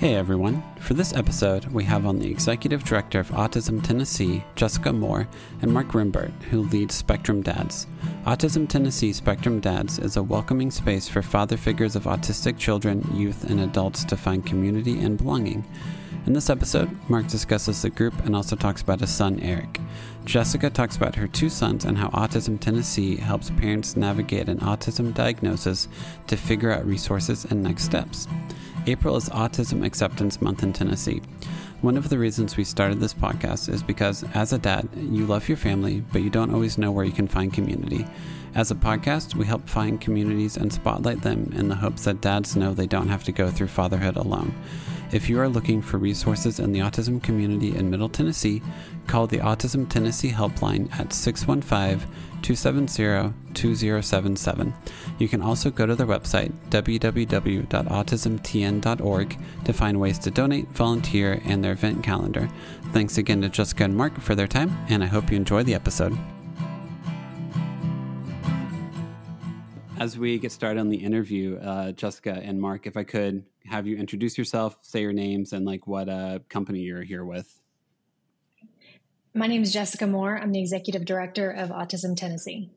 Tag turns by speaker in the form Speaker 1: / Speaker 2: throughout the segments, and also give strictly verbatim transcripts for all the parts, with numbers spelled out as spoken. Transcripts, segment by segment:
Speaker 1: Hey everyone, for this episode we have on the Executive Director of Autism Tennessee, Jessica Moore, and Mark Rimbert, who leads Spectrum Dads. Autism Tennessee Spectrum Dads is a welcoming space for father figures of autistic children, youth, and adults to find community and belonging. In this episode, Mark discusses the group and also talks about his son, Eric. Jessica talks about her two sons and how Autism Tennessee helps parents navigate an autism diagnosis to figure out resources and next steps. April is Autism Acceptance Month in Tennessee. One of the reasons we started this podcast is because, as a dad, you love your family, but you don't always know where you can find community. As a podcast, we help find communities and spotlight them in the hopes that dads know they don't have to go through fatherhood alone. If you are looking for resources in the autism community in Middle Tennessee, call the Autism Tennessee Helpline at six one five, two seven zero, two zero seven seven. You can also go to their website, w w w dot autism t n dot org, to find ways to donate, volunteer, and their event calendar. Thanks again to Jessica and Mark for their time, and I hope you enjoy the episode. As we get started on the interview, uh, Jessica and Mark, if I could have you introduce yourself, say your names, and like what uh, company you're here with.
Speaker 2: My name is Jessica Moore. I'm the Executive Director of Autism Tennessee.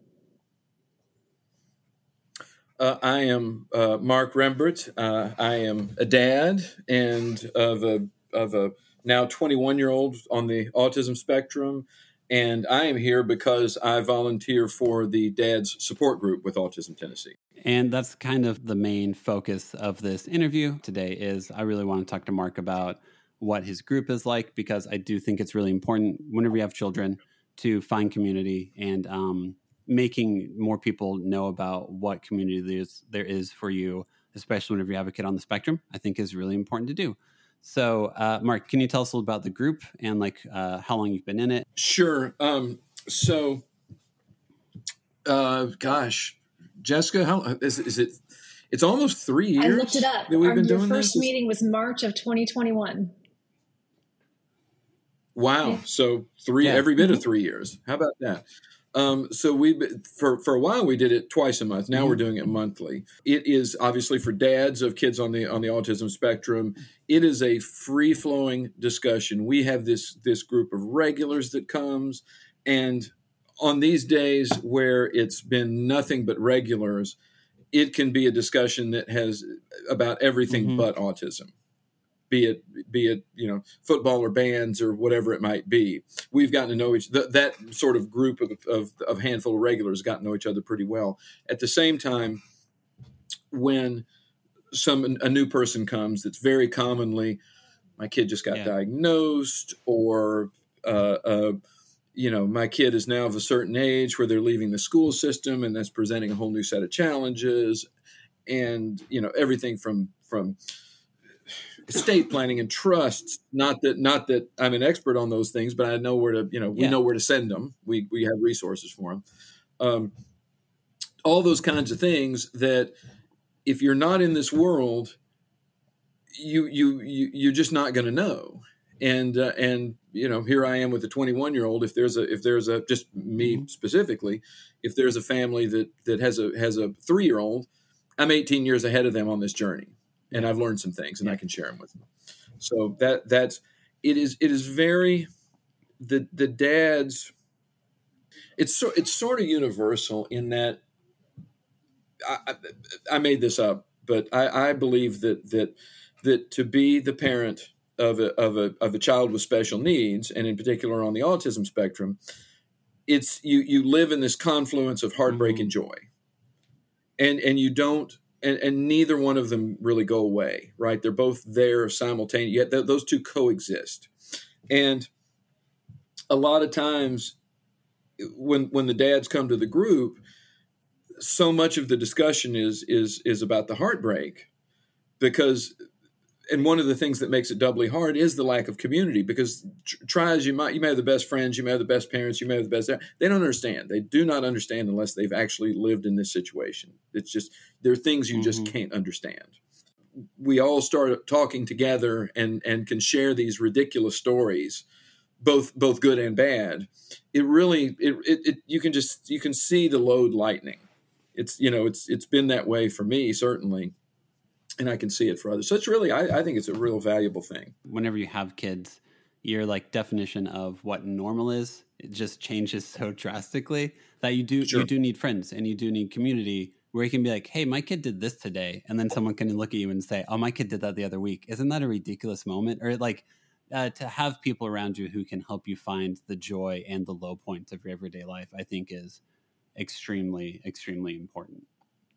Speaker 3: Uh, I am uh, Mark Rimbert. Uh, I am a dad and of a of a now twenty-one-year-old on the autism spectrum, and I am here because I volunteer for the Dads Support Group with Autism Tennessee.
Speaker 1: And that's kind of the main focus of this interview today is I really want to talk to Mark about what his group is like, because I do think it's really important whenever you have children to find community, and um, making more people know about what community there is, there is for you, especially whenever you have a kid on the spectrum, I think is really important to do. So, uh, Mark, can you tell us a little about the group and like uh, how long you've been in it?
Speaker 3: Sure. Um, so, uh, gosh, Jessica, how is, is it? It's almost three years.
Speaker 2: I looked it up.
Speaker 3: That we've
Speaker 2: Our,
Speaker 3: been
Speaker 2: your
Speaker 3: doing
Speaker 2: first
Speaker 3: this?
Speaker 2: meeting was March of twenty twenty-one.
Speaker 3: Wow.
Speaker 2: Yeah.
Speaker 3: So three,
Speaker 1: Yeah.
Speaker 3: every bit of three years. How about that? Um, so we, for, for a while we did it twice a month. Now
Speaker 1: Mm-hmm.
Speaker 3: we're doing it monthly. It is obviously for dads of kids on the, on the autism spectrum. It is a free flowing discussion. We have this, this group of regulars that comes, and on these days where it's been nothing but regulars, it can be a discussion that has about everything
Speaker 1: Mm-hmm.
Speaker 3: but autism. Be it, be it, you know, football or bands or whatever it might be. We've gotten to know each th- that sort of group of, of of handful of regulars got to know each other pretty well. At the same time, when some a new person comes, that's very commonly, my kid just got
Speaker 1: Yeah.
Speaker 3: diagnosed, or uh, uh, you know, my kid is now of a certain age where they're leaving the school system, and that's presenting a whole new set of challenges, and you know, everything from from estate planning and trusts. Not that, not that I'm an expert on those things, but I know where to, you know, we
Speaker 1: Yeah.
Speaker 3: know where to send them. We we have resources for them. Um, all those kinds of things that if you're not in this world, you you you you're just not going to know. And uh, and you know, here I am with a twenty-one year old. If there's a if there's a just me
Speaker 1: Mm-hmm.
Speaker 3: specifically, if there's a family that that has a has a three year old, I'm eighteen years ahead of them on this journey. And I've learned some things, and I can share them with them. So that that's it is it is very the the dads. It's so it's sort of universal in that I, I, I made this up, but I, I believe that that that to be the parent of a of a of a child with special needs, and in particular on the autism spectrum, it's you you live in this confluence of heartbreak
Speaker 1: Mm-hmm.
Speaker 3: and joy, and and you don't. And, and neither one of them really go away, right? They're both there simultaneously. Yet th- those two coexist. And a lot of times when when the dads come to the group, so much of the discussion is is is about the heartbreak, because and one of the things that makes it doubly hard is the lack of community, because try as you might, you may have the best friends, you may have the best parents, you may have the best, they don't understand. They do not understand unless they've actually lived in this situation. It's just, there are things you mm-hmm. just can't understand. We all start talking together and, and can share these ridiculous stories, both, both good and bad. It really, it, it, it you can just, you can see the load lightening. It's, you know, it's, it's been that way for me, certainly. and I can see it for others. So it's really, I, I think it's a real valuable thing.
Speaker 1: Whenever you have kids, your like definition of what normal is, it just changes so drastically that you do
Speaker 3: Sure.
Speaker 1: you do need friends and you do need community where you can be like, hey, my kid did this today. And then someone can look at you and say, oh, my kid did that the other week. Isn't that a ridiculous moment? Or like uh, to have people around you who can help you find the joy and the low points of your everyday life, I think is extremely, extremely important.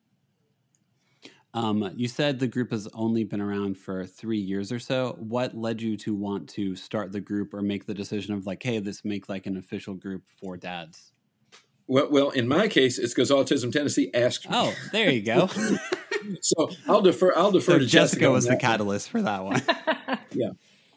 Speaker 1: Um, you said the group has only been around for three years or so. What led you to want to start the group or make the decision of like, hey, let's make like an official group for dads?
Speaker 3: Well, well, in my case, it's because Autism Tennessee asked me.
Speaker 1: Oh, there you go.
Speaker 3: So I'll defer. I'll defer
Speaker 1: So
Speaker 3: to
Speaker 1: Jessica.
Speaker 3: Jessica
Speaker 1: was the
Speaker 3: one.
Speaker 1: catalyst for that one.
Speaker 3: Yeah.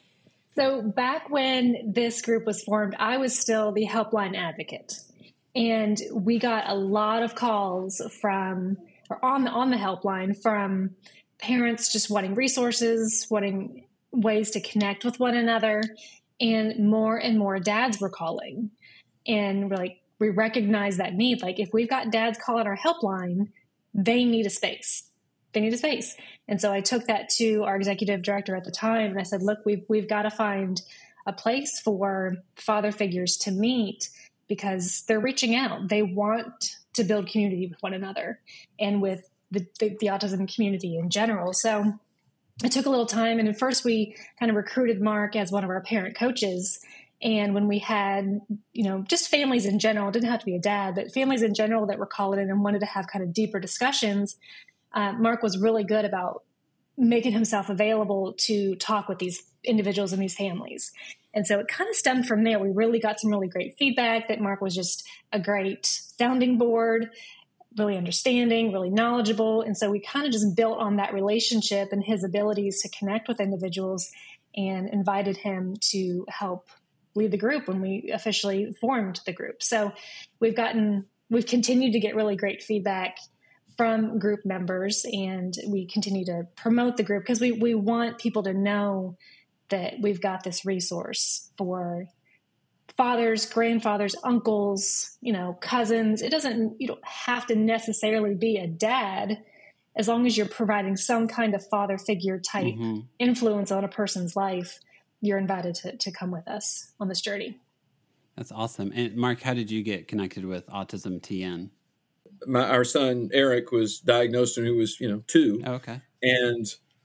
Speaker 2: So back when this group was formed, I was still the helpline advocate, and we got a lot of calls from or on the on the helpline from parents just wanting resources, wanting ways to connect with one another, and more and more dads were calling, and we're like, we recognize that need. Like if we've got dads calling our helpline, they need a space. They need a space. And so I took that to our executive director at the time, and I said, look, we've we've got to find a place for father figures to meet because they're reaching out. They want to build community with one another and with the, the, the autism community in general. So it took a little time. And at first we kind of recruited Mark as one of our parent coaches. And when we had, you know, just families in general, it didn't have to be a dad, but families in general that were calling in and wanted to have kind of deeper discussions, uh, Mark was really good about making himself available to talk with these individuals and these families. And so it kind of stemmed from there. We really got some really great feedback that Mark was just a great sounding board, really understanding, really knowledgeable. And so we kind of just built on that relationship and his abilities to connect with individuals and invited him to help lead the group when we officially formed the group. So we've gotten, we've continued to get really great feedback from group members, and we continue to promote the group because we, we want people to know that we've got this resource for fathers, grandfathers, uncles, you know, cousins. It doesn't, you don't have to necessarily be a dad as long as you're providing some kind of father figure type mm-hmm. influence on a person's life. You're invited to, to come with us on this journey.
Speaker 1: That's awesome. And Mark, how did you get connected with Autism T N?
Speaker 3: My, our son, Eric, was diagnosed when he was, you know, two.
Speaker 1: Oh, okay.
Speaker 3: And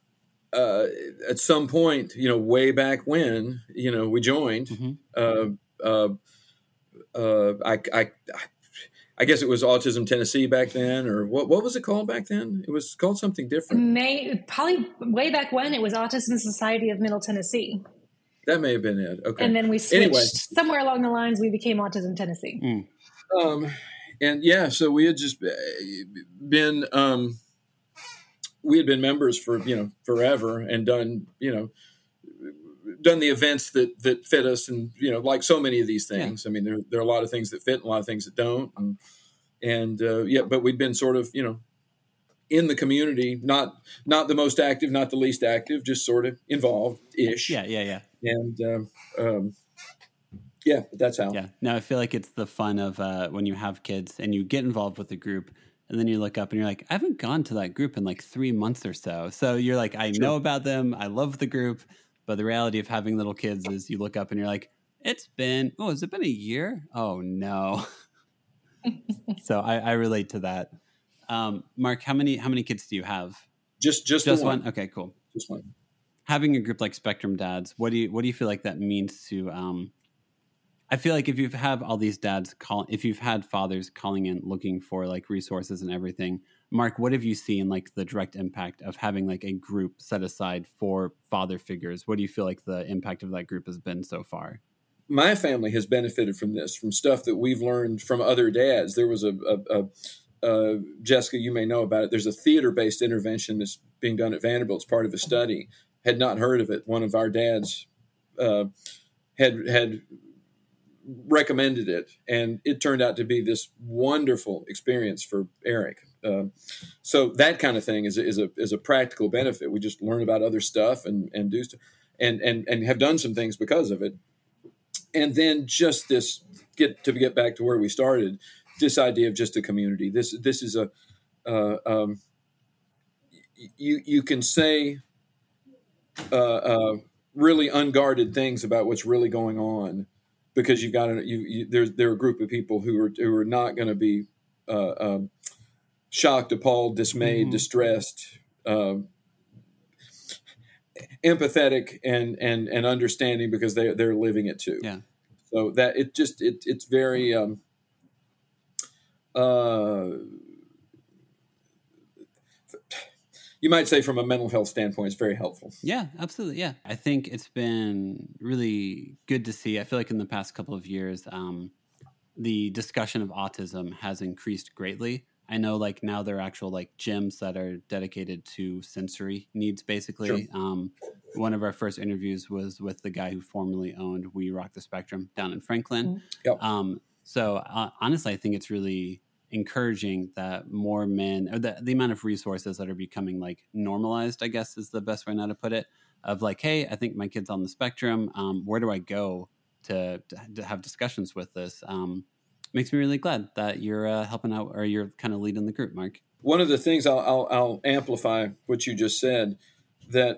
Speaker 3: uh, at some point, you know, way back when, you know, we joined, mm-hmm. uh, uh, uh, I, I, I guess it was Autism Tennessee back then, or what, what was it called back then? It was called something different.
Speaker 2: May, probably way back when it was Autism Society of Middle Tennessee.
Speaker 3: That may have been it. Okay.
Speaker 2: And then we switched
Speaker 3: anyway.
Speaker 2: somewhere along the lines. We became Autism Tennessee.
Speaker 1: Mm.
Speaker 3: Um, and yeah, so we had just been, um, we had been members for, you know, forever and done, you know, done the events that, that fit us. And, you know, like so many of these things, yeah. I mean, there, there are a lot of things that fit and a lot of things that don't. And, and uh, yeah, but we've been sort of, you know, in the community, not, not the most active, not the least active, just sort of involved ish.
Speaker 1: Yeah. Yeah. Yeah.
Speaker 3: And, um, um, yeah, that's how.
Speaker 1: Yeah. No, I feel like it's the fun of uh, when you have kids and you get involved with the group and then you look up and you're like, I haven't gone to that group in like three months or so. So you're like, I sure. know about them. I love the group. But the reality of having little kids is you look up and you're like, it's been, oh, has it been a year? Oh, no. So I, I relate to that. Um, Mark, how many how many kids do you have?
Speaker 3: Just just,
Speaker 1: just
Speaker 3: one.
Speaker 1: one. Okay, cool.
Speaker 3: Just one.
Speaker 1: Having a group like Spectrum Dads, what do you what do you feel like that means to? Um, I feel like if you have all these dads call, if you've had fathers calling in looking for like resources and everything, Mark, what have you seen like the direct impact of having like a group set aside for father figures? What do you feel like the impact of that group has been so far?
Speaker 3: My family has benefited from this, from stuff that we've learned from other dads. There was a, a, a Uh, Jessica, you may know about it. There's a theater-based intervention that's being done at Vanderbilt. It's part of a study. Had not heard of it. One of our dads uh, had had recommended it, and it turned out to be this wonderful experience for Eric. Uh, so that kind of thing is a, is a is a practical benefit. We just learn about other stuff and and do stuff, and and and have done some things because of it. And then just this get to get back to where we started. This idea of just a community. This this is a uh, um, you you can say uh, uh, really unguarded things about what's really going on, because you've got a, you, you there's there are a group of people who are who are not going to be uh, um, shocked, appalled, dismayed, mm-hmm. distressed, uh, empathetic, and and and understanding, because they they're living it too.
Speaker 1: Yeah.
Speaker 3: So that it just it it's very um, uh, you might say from a mental health standpoint, it's very helpful.
Speaker 1: Yeah, absolutely. Yeah, I think it's been really good to see. I feel like in the past couple of years, um, the discussion of autism has increased greatly. I know, like, now there are actual like gyms that are dedicated to sensory needs, basically. Sure. Um, one of our first interviews was with the guy who formerly owned We Rock the Spectrum down in Franklin.
Speaker 3: Yep.
Speaker 1: Um, so uh, honestly, I think it's really encouraging that more men, or the, the amount of resources that are becoming like normalized, I guess is the best way now to put it, of like, hey, I think my kid's on the spectrum. Um, where do I go to, to, to have discussions with this? Um, makes me really glad that you're uh, helping out, or you're kind of leading the group, Mark.
Speaker 3: One of the things I'll, I'll, I'll amplify what you just said, that,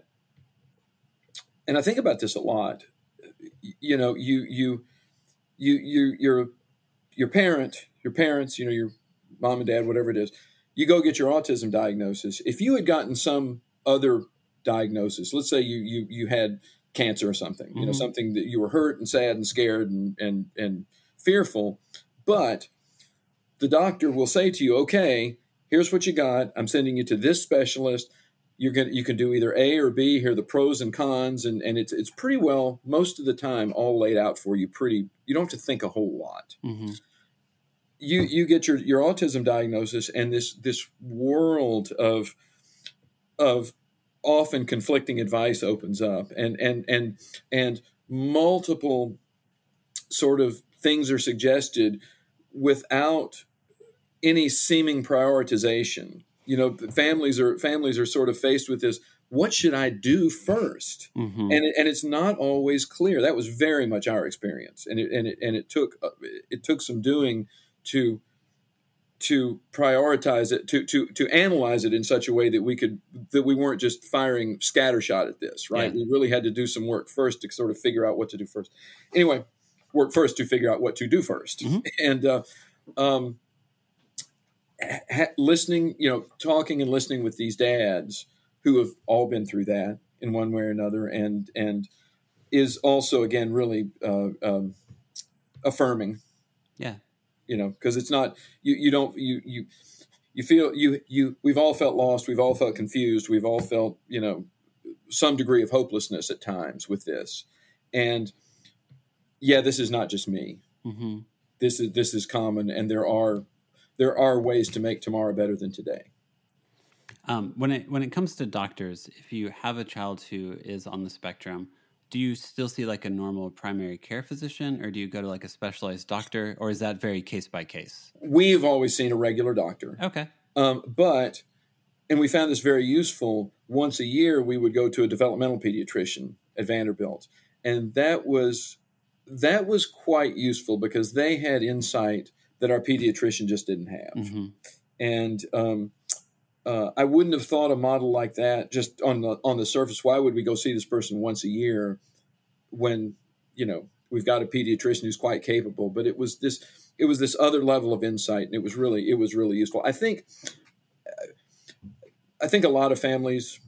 Speaker 3: and I think about this a lot, you know, you, you, you, you, your, your parent, your parents, you know, your mom and dad, whatever it is, you go get your autism diagnosis. If you had gotten some other diagnosis, let's say you, you, you had cancer or something, mm-hmm. you know, something that you were hurt and sad and scared and, and, and fearful, but the doctor will say to you, okay, here's what you got. I'm sending you to this specialist. You're going you can do either A or B. Here are the pros and cons. And, and it's, it's pretty well, most of the time, all laid out for you pretty, you don't have to think a whole lot.
Speaker 1: Mm-hmm.
Speaker 3: You you get your, your autism diagnosis, and this this world of of often conflicting advice opens up, and and and and multiple sort of things are suggested without any seeming prioritization. You know, families are families are sort of faced with this: what should I do first?
Speaker 1: Mm-hmm.
Speaker 3: And it, and it's not always clear. That was very much our experience, and it and it and it took it took some doing to to prioritize it, to to to analyze it in such a way that we could that we weren't just firing scattershot at this, right? Yeah. We really had to do some work first to sort of figure out what to do first. Anyway, work first to figure out what to do first,
Speaker 1: mm-hmm.
Speaker 3: and uh, um, ha- listening, you know, talking and listening with these dads who have all been through that in one way or another, and and is also again really uh, um, affirming.
Speaker 1: Yeah.
Speaker 3: You know, because it's not, you, you don't, you, you, you feel, you, you, we've all felt lost. We've all felt confused. We've all felt, you know, some degree of hopelessness at times with this. And yeah, this is not just me.
Speaker 1: Mm-hmm.
Speaker 3: This is, this is common. And there are, there are ways to make tomorrow better than today.
Speaker 1: Um, when it, when it comes to doctors, if you have a child who is on the spectrum, do you still see like a normal primary care physician, or do you go to like a specialized doctor, or is that very case by case?
Speaker 3: We've always seen a regular doctor.
Speaker 1: Okay.
Speaker 3: Um, but, and we found this very useful, once a year we would go to a developmental pediatrician at Vanderbilt. And that was, that was quite useful because they had insight that our pediatrician just didn't have.
Speaker 1: Mm-hmm.
Speaker 3: And, um, Uh, I wouldn't have thought a model like that just on the on the surface. Why would we go see this person once a year when, you know, we've got a pediatrician who's quite capable? But it was this it was this other level of insight, and it was really it was really useful. I think I think a lot of families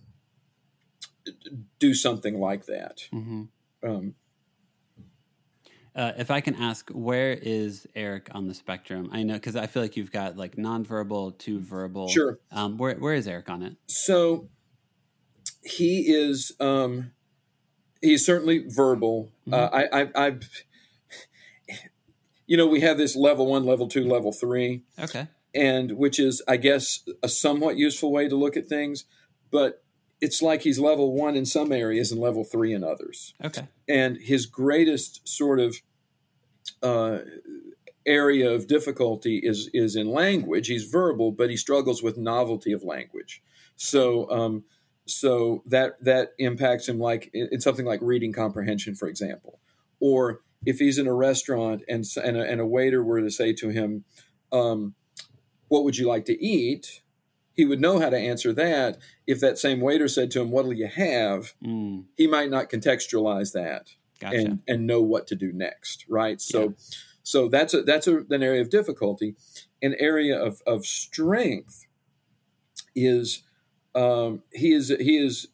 Speaker 3: do something like that.
Speaker 1: Mm-hmm.
Speaker 3: Um,
Speaker 1: Uh, if I can ask, where is Eric on the spectrum? I know, because I feel like you've got like nonverbal to verbal.
Speaker 3: Sure.
Speaker 1: Um, where where is Eric on it?
Speaker 3: So he is. Um, he's certainly verbal. Mm-hmm. Uh, I, I, I, you know, we have this level one, level two, level three.
Speaker 1: Okay.
Speaker 3: And which is, I guess, a somewhat useful way to look at things, but it's like he's level one in some areas and level three in others.
Speaker 1: Okay.
Speaker 3: And his greatest sort of uh, area of difficulty is is in language. He's verbal, but he struggles with novelty of language. So um, so that that impacts him like in something like reading comprehension, for example. Or if he's in a restaurant and and a, and a waiter were to say to him, um, "What would you like to eat?" he would know how to answer that. If that same waiter said to him, "What'll you have?"
Speaker 1: Mm.
Speaker 3: he might not contextualize that
Speaker 1: Gotcha.
Speaker 3: and and know what to do next, right? So,
Speaker 1: Yeah.
Speaker 3: so that's a that's a, an area of difficulty. An area of of strength is um, he is he is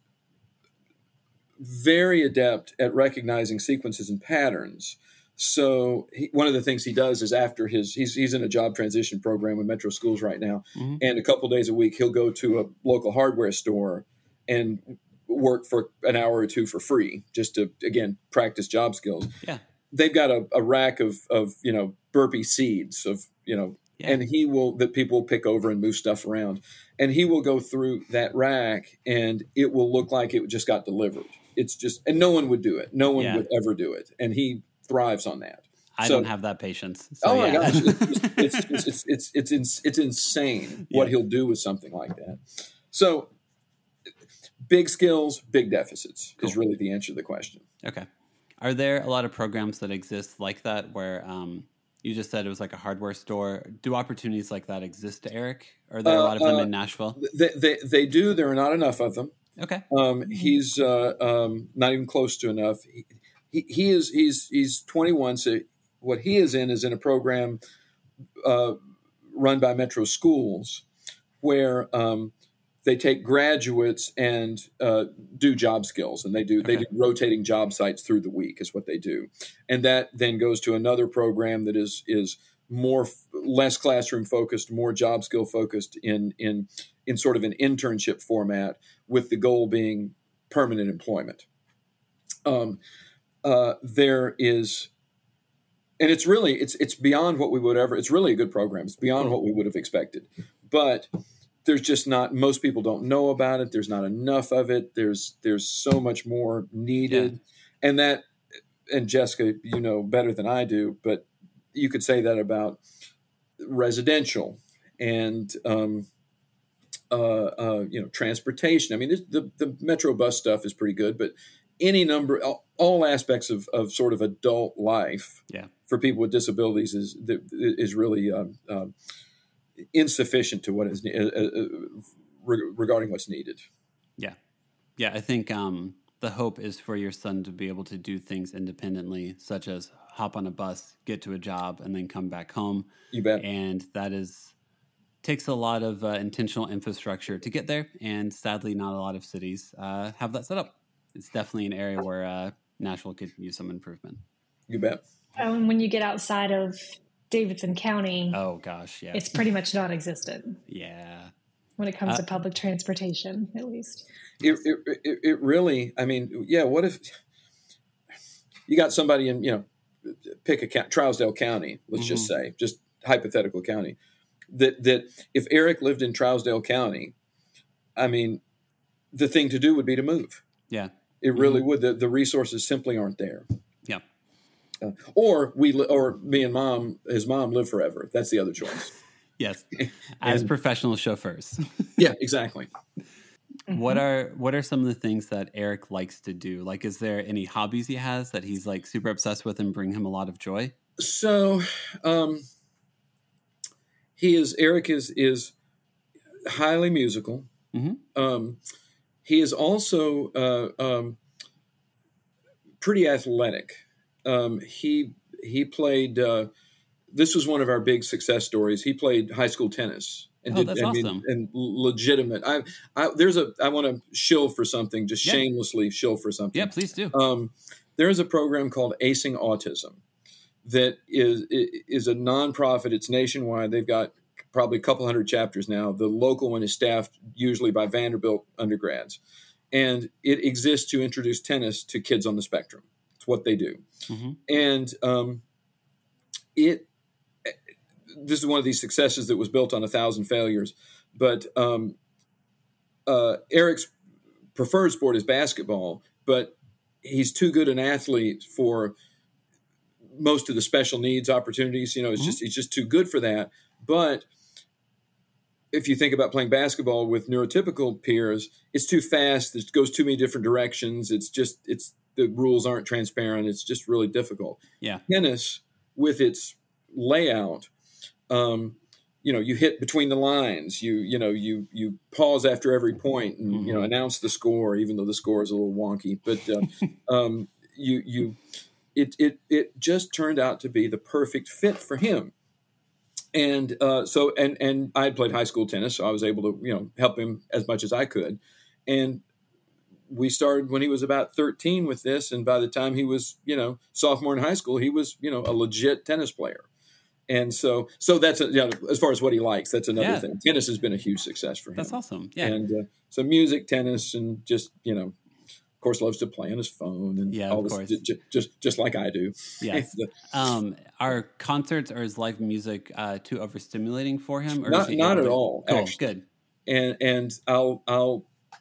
Speaker 3: very adept at recognizing sequences and patterns. So he, one of the things he does is after his he's he's in a job transition program with Metro Schools right now,
Speaker 1: Mhm.
Speaker 3: and a couple days a week he'll go to a local hardware store and work for an hour or two for free, just to again practice job skills.
Speaker 1: Yeah.
Speaker 3: They've got a, a rack of of you know burpee seeds of you know,
Speaker 1: Yeah.
Speaker 3: and he will that people will pick over and move stuff around, and he will go through that rack, and it will look like it just got delivered. It's just, and no one would do it. No one
Speaker 1: Yeah.
Speaker 3: would ever do it, and he thrives on that.
Speaker 1: I
Speaker 3: So-
Speaker 1: don't have that patience. So,
Speaker 3: oh my
Speaker 1: yeah.
Speaker 3: gosh, it's it's it's it's it's, it's, it's, ins- it's insane what
Speaker 1: Yeah.
Speaker 3: he'll do with something like that. So big skills, big deficits is
Speaker 1: Cool.
Speaker 3: really the answer to the question.
Speaker 1: Okay. Are there a lot of programs that exist like that where um, you just said it was like a hardware store? Do opportunities like that exist to Eric? Are there a
Speaker 3: Uh,
Speaker 1: lot of them
Speaker 3: uh,
Speaker 1: in Nashville?
Speaker 3: They, they, they do. There are not enough of them.
Speaker 1: Okay.
Speaker 3: Um, he's uh, um, not even close to enough. He, he, he is he's he's twenty-one. So what he is in is in a program uh, run by Metro Schools, where um, they take graduates and uh, do job skills, and they do they
Speaker 1: Okay.
Speaker 3: do rotating job sites through the week is what they do, and that then goes to another program that is is more less classroom focused, more job skill focused in in in sort of an internship format, with the goal being permanent employment. Um, uh, there is, and it's really it's it's beyond what we would ever. It's really a good program. It's beyond what we would have expected, but there's just not. Most people don't know about it. There's not enough of it. There's there's so much more needed, and that and Jessica, you know better than I do, but you could say that about residential and um, uh, uh, you know transportation. I mean, this, the the Metro bus stuff is pretty good, but any number, all, all aspects of, of sort of adult life
Speaker 1: Yeah.
Speaker 3: for people with disabilities is is really um, um, insufficient to what is uh, uh, re- regarding what's needed.
Speaker 1: Yeah. Yeah. I think um, the hope is for your son to be able to do things independently, such as hop on a bus, get to a job, and then come back home.
Speaker 3: You bet.
Speaker 1: And that is takes a lot of uh, intentional infrastructure to get there. And sadly, not a lot of cities uh, have that set up. It's definitely an area where uh, Nashville could use some improvement.
Speaker 3: You bet.
Speaker 2: Oh, and when you get outside of Davidson County,
Speaker 1: Oh, gosh. Yeah.
Speaker 2: it's pretty much non-existent
Speaker 1: yeah.
Speaker 2: when it comes
Speaker 1: Uh,
Speaker 2: to public transportation, at least.
Speaker 3: It, it it it really. I mean, yeah. What if you got somebody in you know pick a ca- Trousdale County? Let's just say, just hypothetical county. That that if Eric lived in Trousdale County, I mean, the thing to do would be to move.
Speaker 1: Yeah.
Speaker 3: It really would. The, the resources simply aren't there.
Speaker 1: Yeah.
Speaker 3: Uh, or we, li- or me and mom, his mom, live forever. That's the other choice.
Speaker 1: Yes. As
Speaker 3: And-
Speaker 1: professional chauffeurs.
Speaker 3: Yeah, exactly.
Speaker 1: What are what are some of the things that Eric likes to do? Like, is there any hobbies he has that he's like super obsessed with and bring him a lot of joy?
Speaker 3: So, um, he is Eric is is highly musical.
Speaker 1: Mhm.
Speaker 3: Um, he is also uh, um, pretty athletic. Um, he he played. Uh, this was one of our big success stories. He played high school tennis. And
Speaker 1: Oh, that's
Speaker 3: I mean,
Speaker 1: awesome.
Speaker 3: and legitimate. I, I there's a. I want to shill for something. Just
Speaker 1: Yeah.
Speaker 3: shamelessly shill for something.
Speaker 1: Yeah, please do.
Speaker 3: Um, there is a program called Acing Autism that is is a nonprofit. It's nationwide. They've got probably a couple hundred chapters now. The local one is staffed usually by Vanderbilt undergrads, and it exists to introduce tennis to kids on the spectrum. It's what they do,
Speaker 1: Mhm.
Speaker 3: and um, it. This is one of these successes that was built on a thousand failures, but um, uh, Eric's preferred sport is basketball, but he's too good an athlete for most of the special needs opportunities. You know, it's
Speaker 1: Mhm.
Speaker 3: just he's just too good for that. But if you think about playing basketball with neurotypical peers, it's too fast. It goes too many different directions. It's just it's the rules aren't transparent. It's just really difficult.
Speaker 1: Yeah.
Speaker 3: Tennis with its layout, um, you know, you hit between the lines, you, you know, you, you pause after every point and, mm-hmm. you know, announce the score, even though the score is a little wonky, but, uh, um, you, you, it, it, it just turned out to be the perfect fit for him. And, uh, so, and, and I had played high school tennis, so I was able to, you know, help him as much as I could. And we started when he was about thirteen with this. And by the time he was, you know, sophomore in high school, he was, you know, a legit tennis player. And so, so that's, a, you know, as far as what he likes, that's another yeah. thing. Tennis has been a huge success for him.
Speaker 1: That's awesome. Yeah.
Speaker 3: And uh, so music, tennis, and just, you know, of course, loves to play on his phone and
Speaker 1: yeah,
Speaker 3: all
Speaker 1: of
Speaker 3: this,
Speaker 1: course.
Speaker 3: J- just, just like I do.
Speaker 1: Yes. um, are concerts or is live music uh, too overstimulating for him? Or
Speaker 3: not, not at to... all.
Speaker 1: Cool.
Speaker 3: Actually.
Speaker 1: Good.
Speaker 3: And, and I'll, I'll,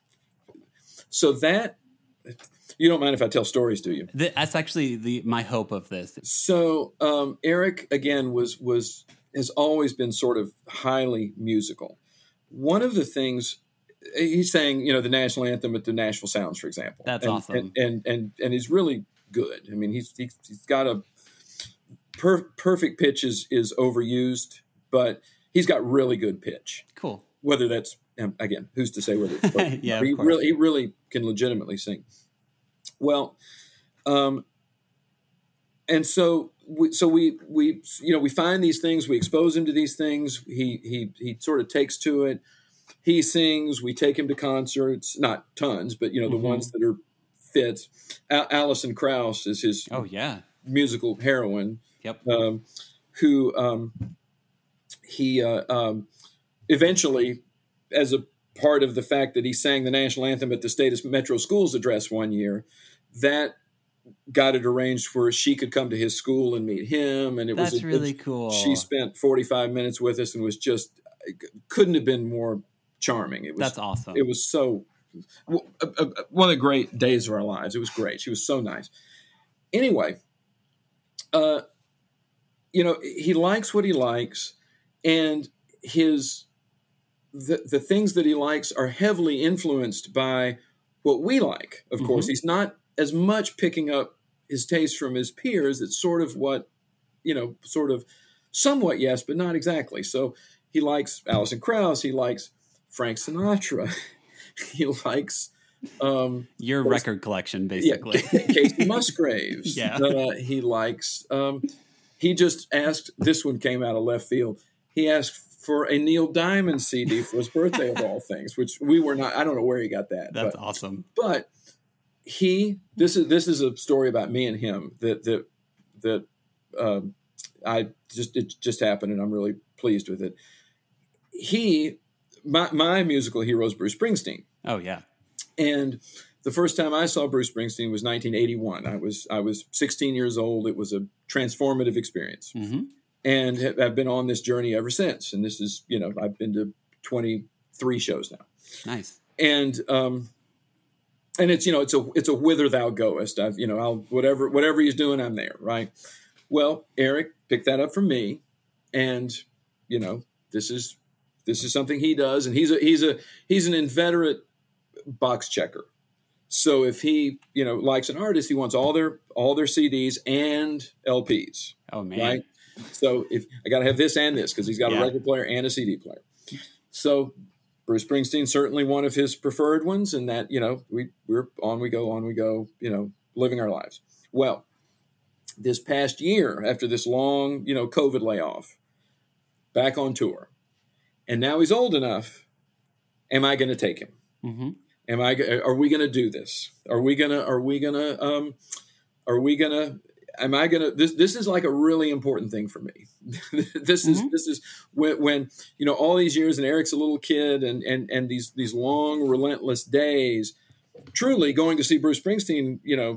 Speaker 3: so that, you don't mind if I tell stories, do you?
Speaker 1: That's actually the my hope of this.
Speaker 3: So um, Eric, again, was was has always been sort of highly musical. One of the things he sang, you know, the national anthem at the Nashville Sounds, for example.
Speaker 1: That's
Speaker 3: and,
Speaker 1: awesome.
Speaker 3: And, and and and he's really good. I mean, he's he's, he's got a per, perfect pitch is is overused, but he's got really good pitch.
Speaker 1: Cool.
Speaker 3: Whether that's again, who's to say whether it's
Speaker 1: yeah,
Speaker 3: he
Speaker 1: of course.
Speaker 3: really he really can legitimately sing. Well, um, and so we, so we, we, you know, we find these things, we expose him to these things. He, he, he sort of takes to it. He sings, we take him to concerts, not tons, but you know, the mm-hmm. ones that are fit. A- Alison Krauss is his
Speaker 1: oh yeah
Speaker 3: musical heroine.
Speaker 1: Yep.
Speaker 3: Um, who, um, he, uh, um, eventually as a part of the fact that he sang the national anthem at the state Metro Schools address one year, that got it arranged where she could come to his school and meet him. And it
Speaker 1: That's
Speaker 3: was a,
Speaker 1: really
Speaker 3: it,
Speaker 1: cool.
Speaker 3: She spent forty-five minutes with us and was just, couldn't have been more charming. It was,
Speaker 1: That's awesome.
Speaker 3: It was so, one of the great days of our lives. It was great. She was so nice. Anyway, uh, you know, he likes what he likes, and his, The, the things that he likes are heavily influenced by what we like. Of mm-hmm. course, he's not as much picking up his taste from his peers. It's sort of what, you know, sort of somewhat, yes, but not exactly. So he likes Alison Krauss. He likes Frank Sinatra. He likes um,
Speaker 1: your record collection, basically.
Speaker 3: Yeah, Casey Musgraves.
Speaker 1: yeah.
Speaker 3: Uh, he likes, um, he just asked, this one came out of left field. He asked for a Neil Diamond C D for his birthday of all things, which we were not, I don't know where he got that.
Speaker 1: That's
Speaker 3: but,
Speaker 1: awesome.
Speaker 3: But he, this is, this is a story about me and him that, that, that, um, I just, it just happened and I'm really pleased with it. He, my, my musical hero is Bruce Springsteen.
Speaker 1: Oh yeah. And
Speaker 3: the first time I saw Bruce Springsteen was nineteen eighty-one. I was, I was sixteen years old. It was a transformative experience.
Speaker 1: Mm-hmm.
Speaker 3: And I've been on this journey ever since. And this is, you know, I've been to twenty-three shows now.
Speaker 1: Nice.
Speaker 3: And, um, and it's, you know, it's a, it's a whither thou goest. I've, you know, I'll, whatever, whatever he's doing, I'm there. Right. Well, Eric picked that up from me. And, you know, this is, this is something he does. And he's a, he's a, he's an inveterate box checker. So if he, you know, likes an artist, he wants all their, all their C Ds and L Ps.
Speaker 1: Oh man.
Speaker 3: Right. So if I got to have this and this, because he's got yeah. a record player and a C D player. So Bruce Springsteen, certainly one of his preferred ones. And that, you know, we, we're on, we go, on we go, you know, living our lives. Well, this past year, after this long, you know, COVID layoff, back on tour. And now he's old enough. Am I going to take him?
Speaker 1: Mm-hmm.
Speaker 3: Am I, are we going to do this? Are we going to, are we going to, um, are we going to, Am I going to, this, this is like a really important thing for me. this is, mm-hmm. this is when, when, you know, all these years and Eric's a little kid and, and, and these, these long, relentless days, truly going to see Bruce Springsteen, you know,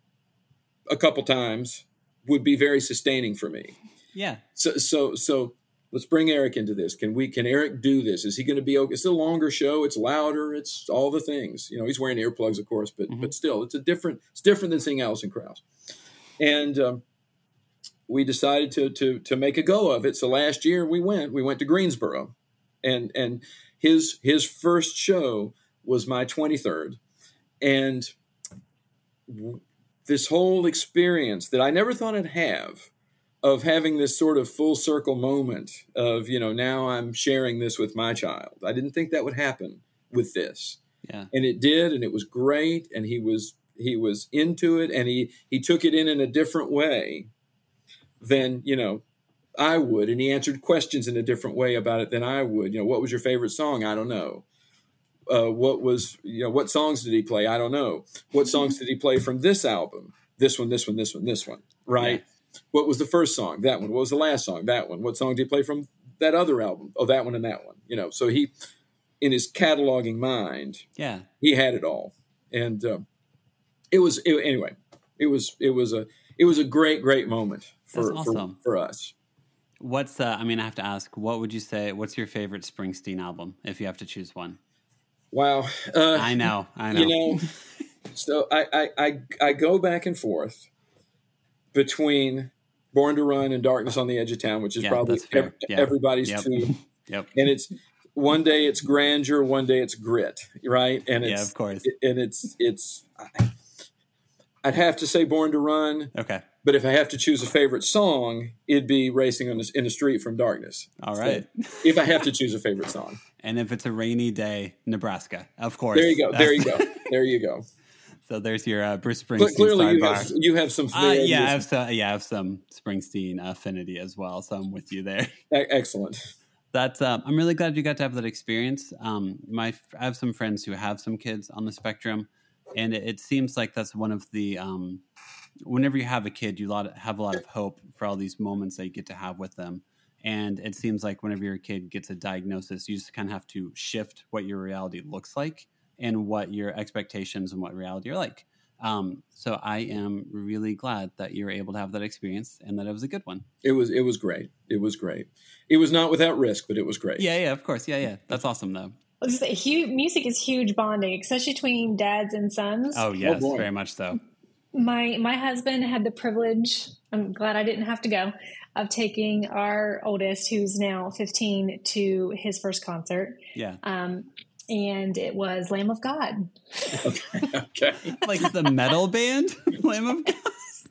Speaker 3: a couple times would be very sustaining for me.
Speaker 1: Yeah.
Speaker 3: So, so, so let's bring Eric into this. Can we, can Eric do this? Is he going to be okay? It's a longer show. It's louder. It's all the things, you know, he's wearing earplugs, of course, but, mm-hmm. but still it's a different, it's different than seeing Alison Krauss. And um, we decided to, to to make a go of it. So last year we went. We went to Greensboro, and and his his first show was my twenty-third, and w- this whole experience that I never thought I'd have of having this sort of full circle moment of, you know, now I'm sharing this with my child. I didn't think that would happen with this.
Speaker 1: Yeah.
Speaker 3: And it did, and it was great, and he was he was into it, and he he took it in in a different way than, you know, I would, and he answered questions in a different way about it than I would. You know, what was your favorite song? I don't know. Uh, what was, you know, what songs did he play? I don't know. What songs did he play from this album? This one, this one, this one, this one, right? Yeah. What was the first song? That one. What was the last song? That one. What song did he play from that other album? Oh, that one and that one. You know, so he, in his cataloging mind,
Speaker 1: yeah,
Speaker 3: he had it all. And uh, it was, it, anyway, it was, it was a, it was a great, great moment for,
Speaker 1: awesome.
Speaker 3: for, for us.
Speaker 1: What's, uh, I mean, I have to ask, what would you say, what's your favorite Springsteen album, if you have to choose one?
Speaker 3: Wow. Uh,
Speaker 1: I know, I know.
Speaker 3: You know, so I, I, I, I go back and forth between Born to Run and Darkness on the Edge of Town, which is
Speaker 1: yeah,
Speaker 3: probably
Speaker 1: ev- yeah.
Speaker 3: everybody's
Speaker 1: yep.
Speaker 3: two.
Speaker 1: Yep.
Speaker 3: And it's one day it's grandeur, one day it's grit, right? And it's,
Speaker 1: yeah, of course.
Speaker 3: And it's, it's, I'd have to say Born to Run.
Speaker 1: Okay.
Speaker 3: But if I have to choose a favorite song, it'd be Racing on the, in the Street from Darkness.
Speaker 1: All right.
Speaker 3: So, if I have to choose a favorite song.
Speaker 1: And if it's a rainy day, Nebraska, of course.
Speaker 3: There you go. There you go. There you go.
Speaker 1: So there's your uh, Bruce Springsteen
Speaker 3: But clearly you
Speaker 1: sidebar.
Speaker 3: have, you have some
Speaker 1: uh, yeah, I have some, yeah, I have some Springsteen affinity as well, so I'm with you there.
Speaker 3: Excellent.
Speaker 1: That's um, I'm really glad you got to have that experience. Um, my I have some friends who have some kids on the spectrum, and it, it seems like that's one of the um, whenever you have a kid, you lot, have a lot of hope for all these moments that you get to have with them. And it seems like whenever your kid gets a diagnosis, you just kind of have to shift what your reality looks like and what your expectations and what reality are like. Um, so I am really glad that you were able to have that experience and that it was a good one.
Speaker 3: It was, it was great. It was great. It was not without risk, but it was great.
Speaker 1: Yeah, yeah, of course. Yeah, yeah. That's awesome, though.
Speaker 2: Well, just a huge, music is huge bonding, especially between dads and sons.
Speaker 1: Oh, yes,
Speaker 3: oh,
Speaker 1: very much so.
Speaker 2: My my husband had the privilege, I'm glad I didn't have to go, of taking our oldest, who's now fifteen, to his first concert.
Speaker 1: Yeah.
Speaker 2: Um, and it was Lamb of God.
Speaker 3: Okay. Okay.
Speaker 1: Like the metal band, Lamb of God.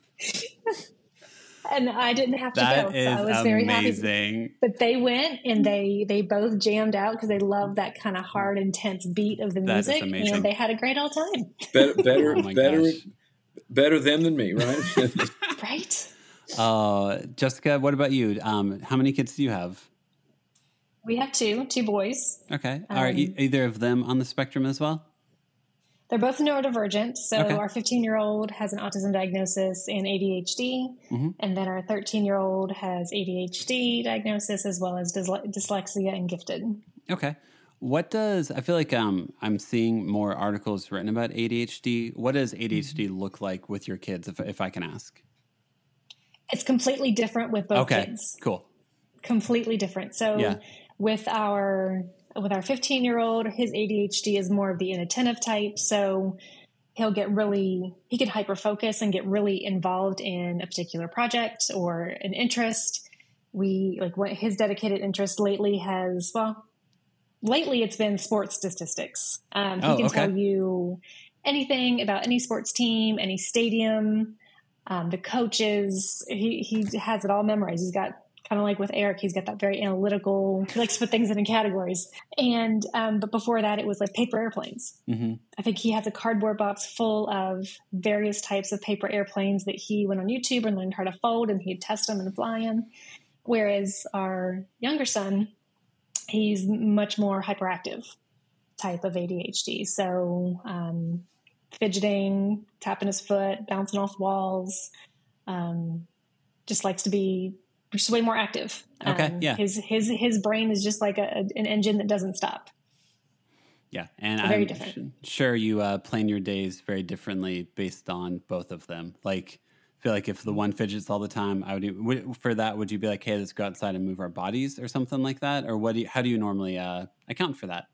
Speaker 2: And I didn't have to
Speaker 1: that
Speaker 2: go,
Speaker 1: is
Speaker 2: so I was very
Speaker 1: amazing.
Speaker 2: happy. But they went and they they both jammed out because they love that kind of hard, intense beat of the
Speaker 1: That is
Speaker 2: music,
Speaker 1: amazing.
Speaker 2: and they had a great old time.
Speaker 3: Better, better,
Speaker 1: Oh my
Speaker 3: better,
Speaker 1: gosh.
Speaker 3: better them than me, right?
Speaker 2: Right?
Speaker 1: Uh, Jessica, what about you? Um, how many kids do you have?
Speaker 2: We have two, two boys.
Speaker 1: Okay. Are e-
Speaker 2: Um,
Speaker 1: either of them on the spectrum as well?
Speaker 2: They're both neurodivergent. So
Speaker 1: Okay.
Speaker 2: our fifteen-year-old has an autism diagnosis and A D H D.
Speaker 1: Mhm.
Speaker 2: And then our thirteen-year-old has A D H D diagnosis as well as dysle- dyslexia and gifted.
Speaker 1: Okay. What does, I feel like um, I'm seeing more articles written about A D H D. What does A D H D look like with your kids, if, if I can ask?
Speaker 2: It's completely different with both
Speaker 1: Okay,
Speaker 2: kids.
Speaker 1: cool.
Speaker 2: Completely different. So
Speaker 1: Yeah.
Speaker 2: with our with our fifteen-year-old, his A D H D is more of the inattentive type. So he'll get really, he can hyper focus and get really involved in a particular project or an interest. We, like what his dedicated interest lately has, well, lately it's been sports statistics. Um, he
Speaker 1: Oh,
Speaker 2: can
Speaker 1: okay.
Speaker 2: tell you anything about any sports team, any stadium, um, the coaches. He, he has it all memorized. He's got, kind of like with Eric, he's got that very analytical, he likes to put things in categories. And, um, but before that, it was like paper airplanes.
Speaker 1: Mm-hmm.
Speaker 2: I think he has a cardboard box full of various types of paper airplanes that he went on YouTube and learned how to fold, and he'd test them and fly them. Whereas our younger son, he's much more hyperactive type of A D H D. So, um, fidgeting, tapping his foot, bouncing off walls, um, just likes to be just way more active.
Speaker 1: Okay,
Speaker 2: Um,
Speaker 1: yeah.
Speaker 2: His, his, his brain is just like a, an engine that doesn't stop.
Speaker 1: Yeah, and
Speaker 2: So very
Speaker 1: I'm
Speaker 2: different.
Speaker 1: sh- sure you uh, plan your days very differently based on both of them. Like, I feel like if the one fidgets all the time, I would, would for that. Would you be like, "Hey, let's go outside and move our bodies" or something like that? Or what? Do you, how do you normally uh, account for that?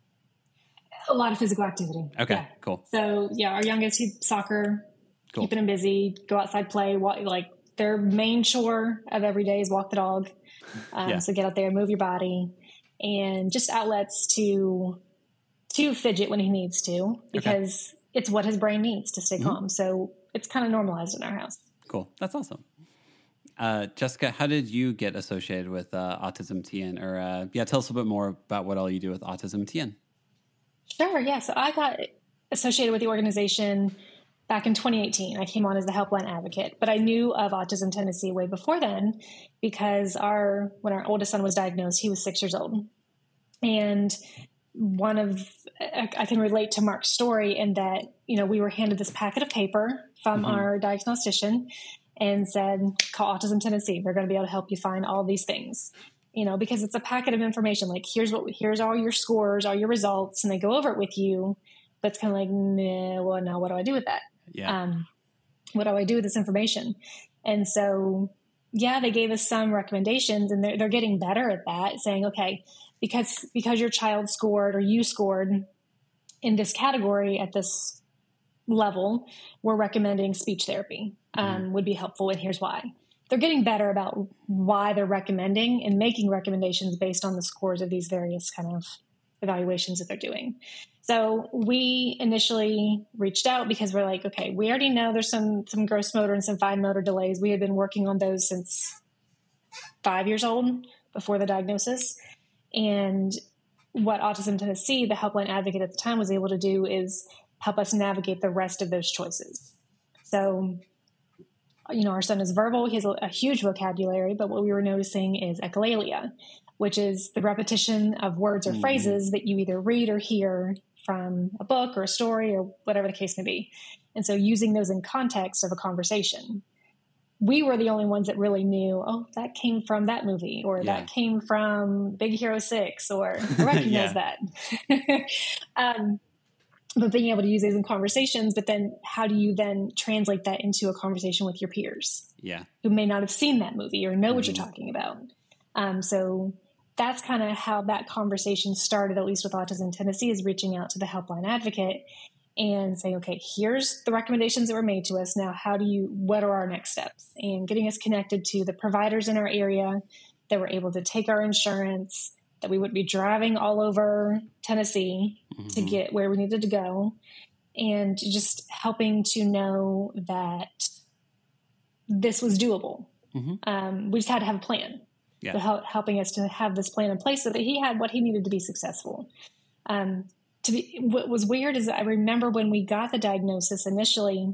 Speaker 2: A lot of physical activity.
Speaker 1: Okay,
Speaker 2: Yeah.
Speaker 1: cool.
Speaker 2: So yeah, our youngest, he soccer,
Speaker 1: Cool.
Speaker 2: keeping him busy, go outside, play, walk, like their main chore of every day is walk the dog. Um,
Speaker 1: Yeah.
Speaker 2: So get out there, move your body, and just outlets to, to fidget when he needs to, because it's what his brain needs to stay
Speaker 1: Mhm.
Speaker 2: calm. So it's kind of normalized in our house.
Speaker 1: Cool. That's awesome. Uh, Jessica, how did you get associated with uh, Autism T N? Or uh, yeah, tell us a bit more about what all you do with Autism T N.
Speaker 2: Sure. Yeah. So I got associated with the organization back in twenty eighteen. I came on as the helpline advocate, but I knew of Autism Tennessee way before then because our when our oldest son was diagnosed, he was six years old. And one of I, I can relate to Mark's story in that, you know, we were handed this packet of paper from mm-hmm. our diagnostician and said, call Autism Tennessee. They're going to be able to help you find all these things. You know, because it's a packet of information. Like, here's what, here's all your scores, all your results, and they go over it with you. But it's kind of like, nah, well, now what do I do with that?
Speaker 1: Yeah.
Speaker 2: Um, what do I do with this information? And so, yeah, they gave us some recommendations, and they're they're getting better at that, saying, okay, because because your child scored or you scored in this category at this level, we're recommending speech therapy um, mm-hmm. would be helpful, and here's why. They're getting better about why they're recommending and making recommendations based on the scores of these various kind of evaluations that they're doing. So we initially reached out because we're like, okay, we already know there's some some gross motor and some fine motor delays. We had been working on those since five years old before the diagnosis. And what Autism Tennessee, the helpline advocate at the time, was able to do is help us navigate the rest of those choices. So, you know, our son is verbal. He has a, a huge vocabulary, but what we were noticing is echolalia, which is the repetition of words or mm-hmm. phrases that you either read or hear from a book or a story or whatever the case may be. And so using those in context of a conversation, we were the only ones that really knew, oh, that came from that movie, or yeah. that came from Big Hero six, or I recognize that. um, But being able to use these in conversations, but then how do you then translate that into a conversation with your peers?
Speaker 1: Yeah.
Speaker 2: Who may not have seen that movie or know mm-hmm. what you're talking about. Um, so that's kind of how that conversation started, at least with Autism Tennessee, is reaching out to the helpline advocate and saying, okay, here's the recommendations that were made to us. Now, how do you, what are our next steps? And getting us connected to the providers in our area that were able to take our insurance, that we would be driving all over Tennessee mm-hmm. to get where we needed to go, and just helping to know that this was doable. Mm-hmm. Um, we just had to have a plan. Yeah. So help, helping us to have this plan in place so that he had what he needed to be successful. Um, to be, what was weird is I remember when we got the diagnosis initially,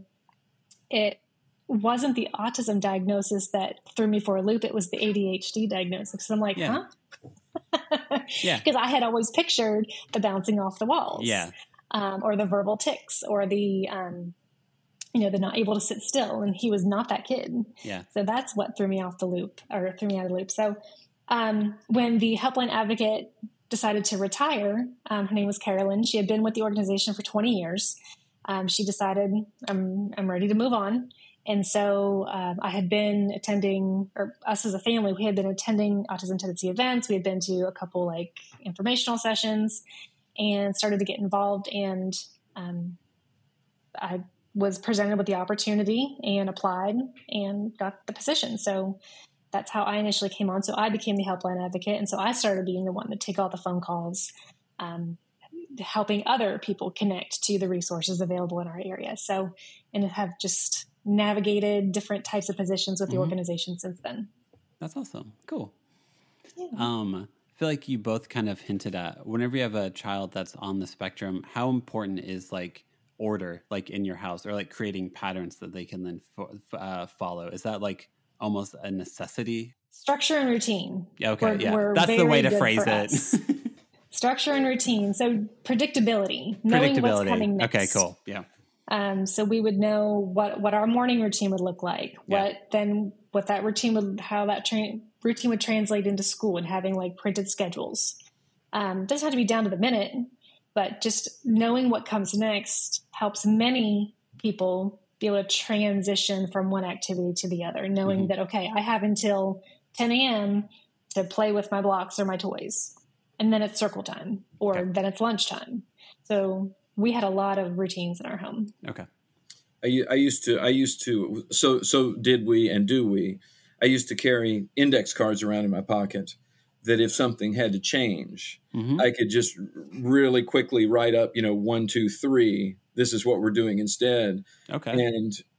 Speaker 2: it wasn't the autism diagnosis that threw me for a loop. It was the A D H D diagnosis. So I'm like, yeah. huh? Yeah. Because I had always pictured the bouncing off the walls.
Speaker 1: Yeah.
Speaker 2: Um, or the verbal tics, or the, um, you know, the not able to sit still. And he was not that kid.
Speaker 1: Yeah.
Speaker 2: So that's what threw me off the loop, or threw me out of the loop. So um, when the helpline advocate decided to retire, um, her name was Carolyn. She had been with the organization for twenty years. Um, she decided, I'm, I'm ready to move on. And so um, I had been attending, or us as a family, we had been attending Autism Tennessee events. We had been to a couple like informational sessions and started to get involved. And um, I was presented with the opportunity and applied and got the position. So that's how I initially came on. So I became the helpline advocate. And so I started being the one to take all the phone calls, um, helping other people connect to the resources available in our area. So, and have just navigated different types of positions with the mm-hmm. organization since then.
Speaker 1: That's awesome. Cool.
Speaker 2: Yeah.
Speaker 1: Um, I feel like you both kind of hinted at, whenever you have a child that's on the spectrum, how important is like order, like in your house, or like creating patterns that they can then fo- uh, follow? Is that like almost a necessity?
Speaker 2: Structure and routine.
Speaker 1: Yeah, okay,
Speaker 2: we're,
Speaker 1: yeah.
Speaker 2: we're
Speaker 1: That's the way to phrase it.
Speaker 2: Us. Structure and routine. So predictability, knowing
Speaker 1: predictability.
Speaker 2: What's coming next.
Speaker 1: Okay, cool. Yeah.
Speaker 2: Um, so we would know what, what our morning routine would look like, what
Speaker 1: yeah.
Speaker 2: then what that routine would, how that tra- routine would translate into school, and having like printed schedules. Um, doesn't have to be down to the minute, but just knowing what comes next helps many people be able to transition from one activity to the other, knowing mm-hmm. that, okay, I have until ten a.m. to play with my blocks or my toys, and then it's circle time, or okay. then it's lunchtime. So we had a lot of routines in our home.
Speaker 1: Okay.
Speaker 3: I, I used to, I used to, so, so did we, and do we, I used to carry index cards around in my pocket that if something had to change, mm-hmm. I could just really quickly write up, you know, one, two, three, this is what we're doing instead.
Speaker 1: Okay.
Speaker 3: And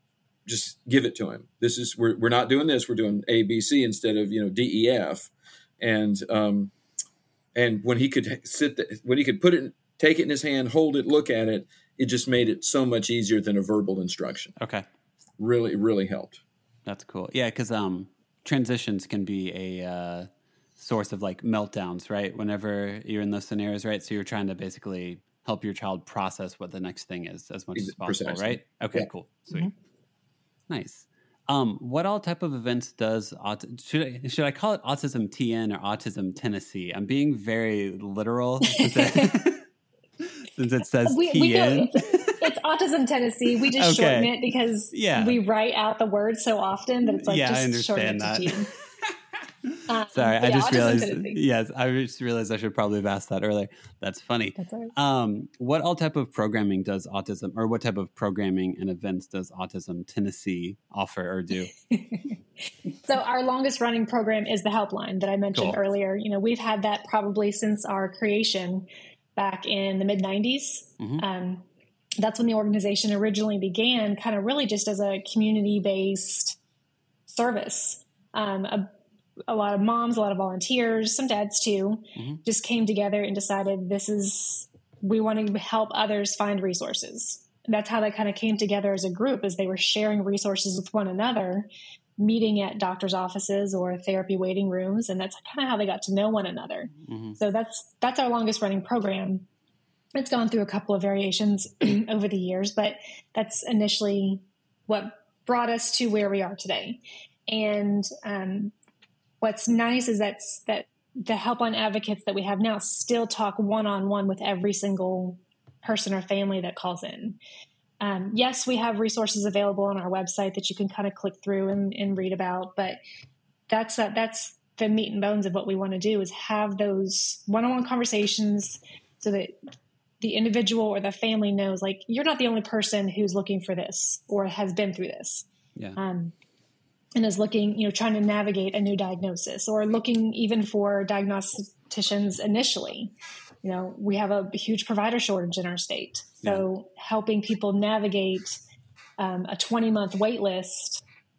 Speaker 3: just give it to him. This is, we're, we're not doing this. We're doing A, B, C instead of, you know, D, E, F. And, um, and when he could sit, the, when he could put it, take it in his hand, hold it, look at it, it just made it so much easier than a verbal instruction.
Speaker 1: Okay.
Speaker 3: Really, really helped.
Speaker 1: That's cool. Yeah. Cause, um, transitions can be a, uh, source of like meltdowns, right? Whenever you're in those scenarios, right? So you're trying to basically help your child process what the next thing is as much as possible,
Speaker 3: Precisely.
Speaker 1: right? Okay,
Speaker 3: Yeah.
Speaker 1: cool. Sweet.
Speaker 2: Mm-hmm.
Speaker 1: Nice. Um, what all type of events does, aut- should I, should I call it Autism T N or Autism Tennessee? I'm being very literal since it, since it says
Speaker 2: we,
Speaker 1: T N.
Speaker 2: We know it's, it's Autism Tennessee. We just
Speaker 1: Okay.
Speaker 2: shorten it because
Speaker 1: Yeah.
Speaker 2: we write out the word so often that it's like
Speaker 1: Yeah, I
Speaker 2: just shorten
Speaker 1: understand
Speaker 2: it
Speaker 1: that.
Speaker 2: to T N. Um,
Speaker 1: Sorry, I
Speaker 2: yeah,
Speaker 1: just
Speaker 2: Autism
Speaker 1: realized.
Speaker 2: Tennessee.
Speaker 1: Yes, I just realized I should probably have asked that earlier. That's funny.
Speaker 2: That's all right.
Speaker 1: Um, what all type of programming does Autism, or what type of programming and events does Autism Tennessee offer or do?
Speaker 2: So our longest running program is the helpline that I mentioned
Speaker 1: Cool.
Speaker 2: earlier. You know, we've had that probably since our creation back in the mid nineties.
Speaker 1: Mm-hmm.
Speaker 2: Um, that's when the organization originally began, kind of really just as a community-based service. Um, a, a lot of moms, a lot of volunteers, some dads too,
Speaker 1: Mm-hmm.
Speaker 2: just came together and decided this is, we want to help others find resources. And that's how they kind of came together as a group, as they were sharing resources with one another, meeting at doctor's offices or therapy waiting rooms. And that's kind of how they got to know one another.
Speaker 1: Mm-hmm.
Speaker 2: So that's, that's our longest running program. It's gone through a couple of variations over the years, but that's initially what brought us to where we are today. And um, what's nice is that's, that the helpline advocates that we have now still talk one-on-one with every single person or family that calls in. Um, yes, we have resources available on our website that you can kind of click through and, and read about, but that's uh, that's the meat and bones of what we want to do is have those one-on-one conversations so that the individual or the family knows, like, you're not the only person who's looking for this or has been through this.
Speaker 1: Yeah.
Speaker 2: Um, and is looking, you know, trying to navigate a new diagnosis or looking even for diagnosticians initially. You know, we have a huge provider shortage in our state. So yeah. helping people navigate um, a twenty month wait list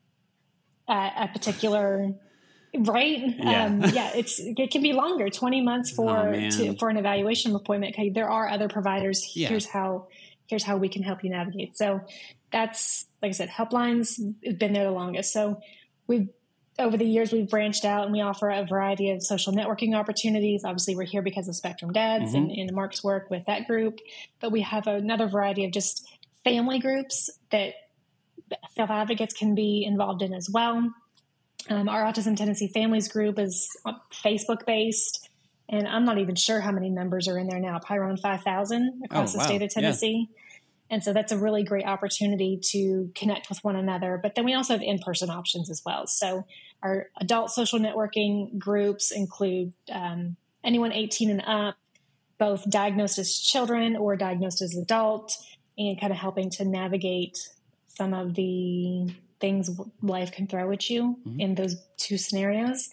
Speaker 2: at a particular, right?
Speaker 1: Yeah.
Speaker 2: Um, yeah, it's, it can be longer, twenty months for,
Speaker 1: Oh,
Speaker 2: to, for an evaluation appointment. Okay, there are other providers.
Speaker 1: Yeah.
Speaker 2: Here's how, here's how we can help you navigate. So that's, like I said, helplines have been there the longest. So we've, over the years, we've branched out and we offer a variety of social networking opportunities. Obviously, we're here because of Spectrum Dads
Speaker 1: Mm-hmm.
Speaker 2: and, and Mark's work with that group. But we have another variety of just family groups that self-advocates can be involved in as well. Um, our Autism Tennessee Families group is Facebook-based, and I'm not even sure how many members are in there now, probably around five thousand across
Speaker 1: Oh,
Speaker 2: the
Speaker 1: wow.
Speaker 2: state of Tennessee. Yeah. And so that's a really great opportunity to connect with one another. But then we also have in-person options as well. So our adult social networking groups include um, anyone eighteen and up, both diagnosed as children or diagnosed as adult, and kind of helping to navigate some of the things life can throw at you mm-hmm. in those two scenarios.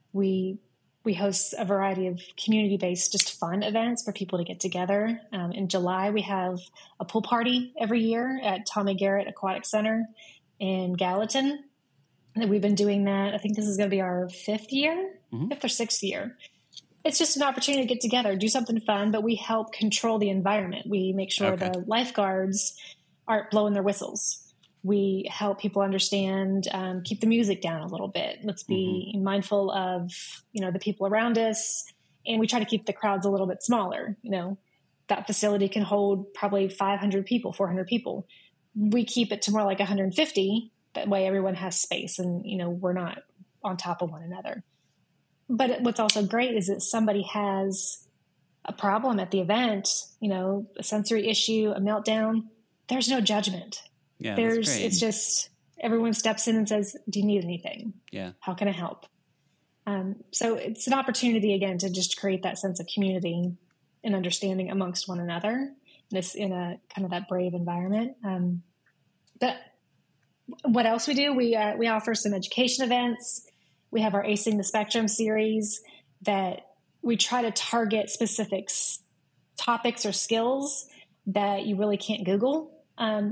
Speaker 2: We We host a variety of community-based, just fun events for people to get together. Um, in July, we have a pool party every year at Tommy Garrett Aquatic Center in Gallatin. And we've been doing that. I think this is going to be our fifth year, mm-hmm. fifth or sixth year. It's just an opportunity to get together, do something fun, but we help control the environment. We make sure okay. the lifeguards aren't blowing their whistles. We help people understand, um, keep the music down a little bit. Let's be mm-hmm. mindful of, you know, the people around us. And we try to keep the crowds a little bit smaller. You know, that facility can hold probably five hundred people, four hundred people. We keep it to more like one hundred fifty. That way everyone has space and, you know, we're not on top of one another. But what's also great is that somebody has a problem at the event, you know, a sensory issue, a meltdown. There's no judgment.
Speaker 1: Yeah,
Speaker 2: There's, it's just everyone steps in and says, do you need anything?
Speaker 1: Yeah.
Speaker 2: How can I help? Um, so it's an opportunity again to just create that sense of community and understanding amongst one another. This in a kind of that brave environment. Um, but what else we do? We uh, we offer some education events. We have our Acing the Spectrum series that we try to target specific s- topics or skills that you really can't Google. Um,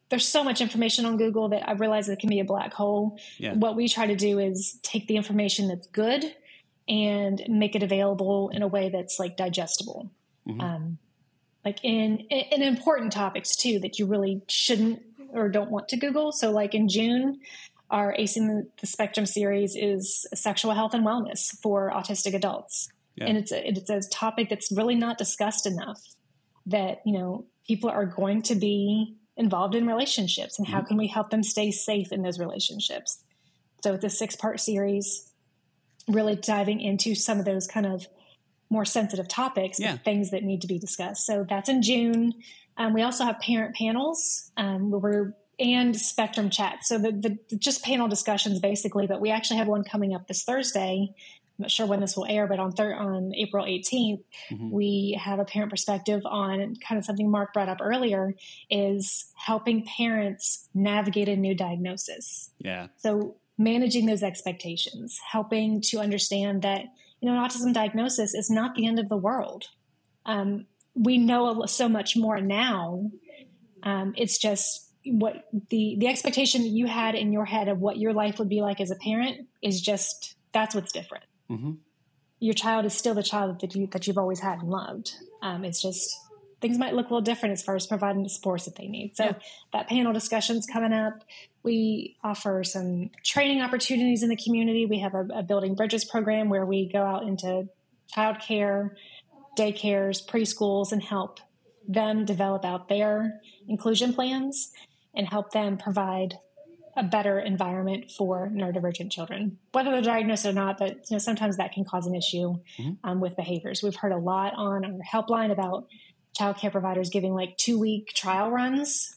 Speaker 2: there's so much information on Google that I realize it can be a black hole.
Speaker 1: Yeah.
Speaker 2: What we try to do is take the information that's good and make it available in a way that's like digestible. Mm-hmm. Um, like in, in important topics too, that you really shouldn't or don't want to Google. So like in June, our Acing the Spectrum series is sexual health and wellness for autistic adults. Yeah. And it's a, it's a topic that's really not discussed enough, that, you know, people are going to be involved in relationships, and how can we help them stay safe in those relationships? So it's a six part series, really diving into some of those kind of more sensitive topics, yeah. things that need to be discussed. So that's in June. Um, we also have parent panels um, where we're, and Spectrum chats. So the, the just panel discussions basically, but we actually have one coming up this Thursday. I'm not sure when this will air, but on thir- on April eighteenth, mm-hmm. we have a parent perspective on kind of something Mark brought up earlier, is helping parents navigate a new diagnosis.
Speaker 1: Yeah.
Speaker 2: So managing those expectations, helping to understand that, you know, an autism diagnosis is not the end of the world. Um, we know so much more now. Um, it's just what the, the expectation that you had in your head of what your life would be like as a parent is just, that's what's different.
Speaker 1: Mm-hmm.
Speaker 2: Your child is still the child that you, that you've always had and loved. Um, it's just, things might look a little different as far as providing the supports that they need. So yeah. that panel discussion's coming up. We offer some training opportunities in the community. We have a, a Building Bridges program where we go out into childcare, daycares, preschools, and help them develop out their inclusion plans and help them provide a better environment for neurodivergent children, whether they're diagnosed or not. But you know, sometimes that can cause an issue mm-hmm. um, with behaviors. We've heard a lot on our helpline about child care providers giving like two week trial runs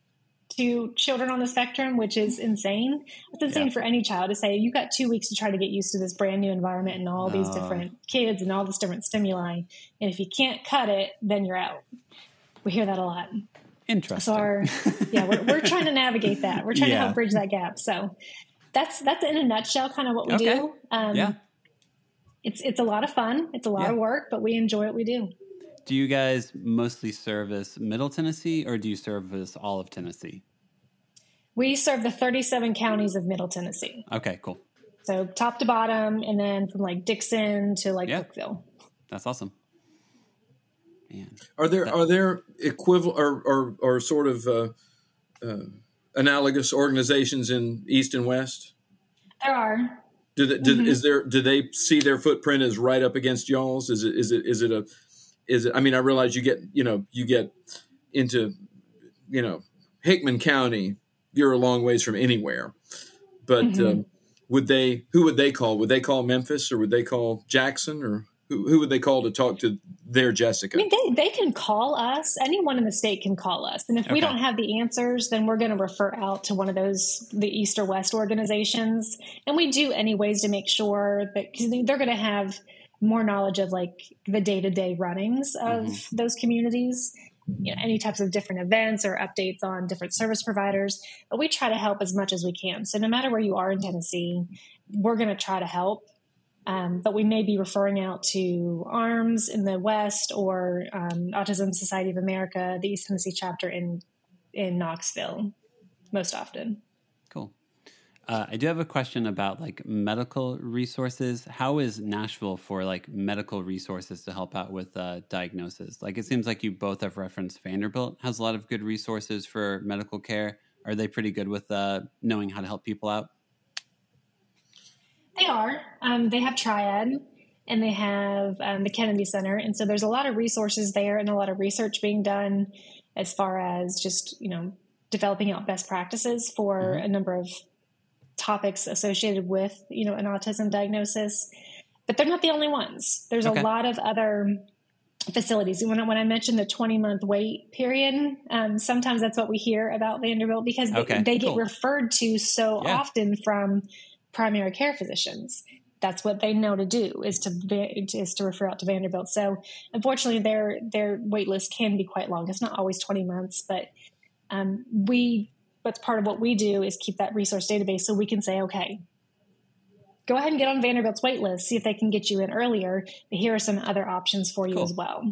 Speaker 2: to children on the spectrum, which is insane. It's insane yeah. for any child to say, you got two weeks to try to get used to this brand new environment and all uh, these different kids and all this different stimuli. And if you can't cut it, then you're out. We hear that a lot.
Speaker 1: Interesting.
Speaker 2: So our, yeah, we're, we're trying to navigate that. We're trying yeah. to help bridge that gap. So that's, that's in a nutshell kind of what we
Speaker 1: okay.
Speaker 2: do. Um,
Speaker 1: yeah.
Speaker 2: It's, it's a lot of fun. It's a lot
Speaker 1: yeah.
Speaker 2: of work, but we enjoy what we do.
Speaker 1: Do you guys mostly service Middle Tennessee, or do you service all of Tennessee?
Speaker 2: We serve the thirty-seven counties of Middle Tennessee.
Speaker 1: Okay, cool.
Speaker 2: So top to bottom, and then from like Dixon to like
Speaker 1: yeah.
Speaker 2: Brookville.
Speaker 1: That's awesome. Man.
Speaker 3: Are there that, are there equivalent or or, or sort of uh, uh, analogous organizations in East and West?
Speaker 2: There are.
Speaker 3: Do they, do, mm-hmm. is there do they see their footprint as right up against y'all's? Is it is it is it a Is it, I mean, I realize you get, you know, you get into, you know, Hickman County, you're a long ways from anywhere. But mm-hmm. um, would they, who would they call? Would they call Memphis, or would they call Jackson, or who, who would they call to talk to their Jessica?
Speaker 2: I mean, they, they can call us. Anyone in the state can call us. And if okay. we don't have the answers, then we're going to refer out to one of those, the East or West organizations. And we do anyways to make sure that, because they're going to have more knowledge of like the day-to-day runnings of mm-hmm. those communities, you know, any types of different events or updates on different service providers. But we try to help as much as we can. So no matter where you are in Tennessee, we're going to try to help. Um, but we may be referring out to ARMS in the West, or um, Autism Society of America, the East Tennessee chapter in in Knoxville, most often.
Speaker 1: Cool. Uh, I do have a question about like medical resources. How is Nashville for like medical resources to help out with uh, diagnosis? Like, it seems like you both have referenced Vanderbilt has a lot of good resources for medical care. Are they pretty good with uh, knowing how to help people out?
Speaker 2: They are. Um, they have Triad, and they have um, the Kennedy Center. And so there's a lot of resources there and a lot of research being done as far as just, you know, developing out best practices for mm-hmm. a number of topics associated with, you know, an autism diagnosis. But they're not the only ones. There's okay. a lot of other facilities. When I, when I mentioned the twenty-month wait period, um, sometimes that's what we hear about Vanderbilt, because they,
Speaker 1: okay,
Speaker 2: they get
Speaker 1: cool.
Speaker 2: referred to so yeah. often from primary care physicians. That's what they know to do, is to is to refer out to Vanderbilt. So unfortunately, their their wait list can be quite long. It's not always twenty months, but um, we. But part of what we do is keep that resource database so we can say, okay, go ahead and get on Vanderbilt's wait list, see if they can get you in earlier. But here are some other options for you
Speaker 1: cool.
Speaker 2: as well.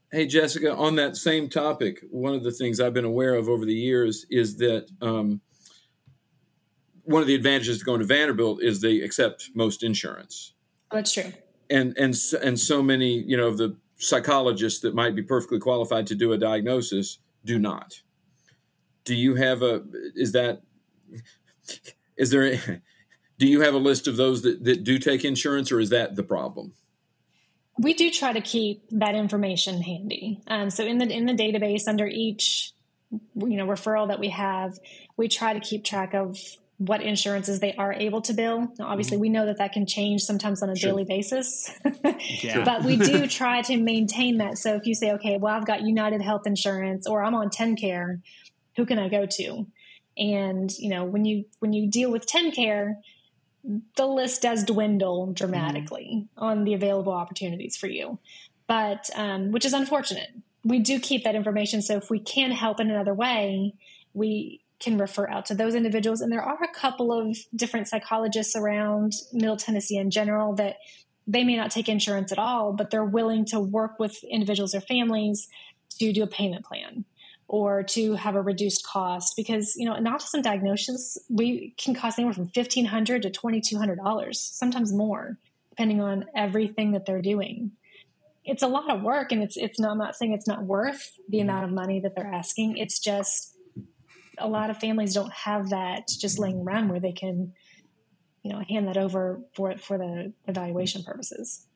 Speaker 3: Hey, Jessica, on that same topic, one of the things I've been aware of over the years is that um, one of the advantages of going to Vanderbilt is they accept most insurance.
Speaker 2: That's true.
Speaker 3: And and and so many, you know, of the psychologists that might be perfectly qualified to do a diagnosis do not. Do you have a, is that, is there, a, do you have a list of those that, that do take insurance, or is that the problem?
Speaker 2: We do try to keep that information handy. Um, so in the in the database, under each you know referral that we have, we try to keep track of what insurances they are able to bill. Now, obviously, we know that that can change sometimes on a sure. daily basis, yeah. but we do try to maintain that. So if you say, okay, well, I've got United Health Insurance, or I'm on TennCare, who can I go to? And you know, when you when you deal with TennCare, the list does dwindle dramatically mm. on the available opportunities for you, but um, which is unfortunate. We do keep that information. So if we can help in another way, we can refer out to those individuals. And there are a couple of different psychologists around Middle Tennessee in general that they may not take insurance at all, but they're willing to work with individuals or families to do a payment plan or to have a reduced cost, because, you know, an autism diagnosis, we can cost anywhere from fifteen hundred dollars to twenty-two hundred dollars, sometimes more, depending on everything that they're doing. It's a lot of work, and it's, it's not, I'm not saying it's not worth the amount of money that they're asking. It's just a lot of families don't have that just laying around where they can, you know, hand that over for, for the evaluation purposes.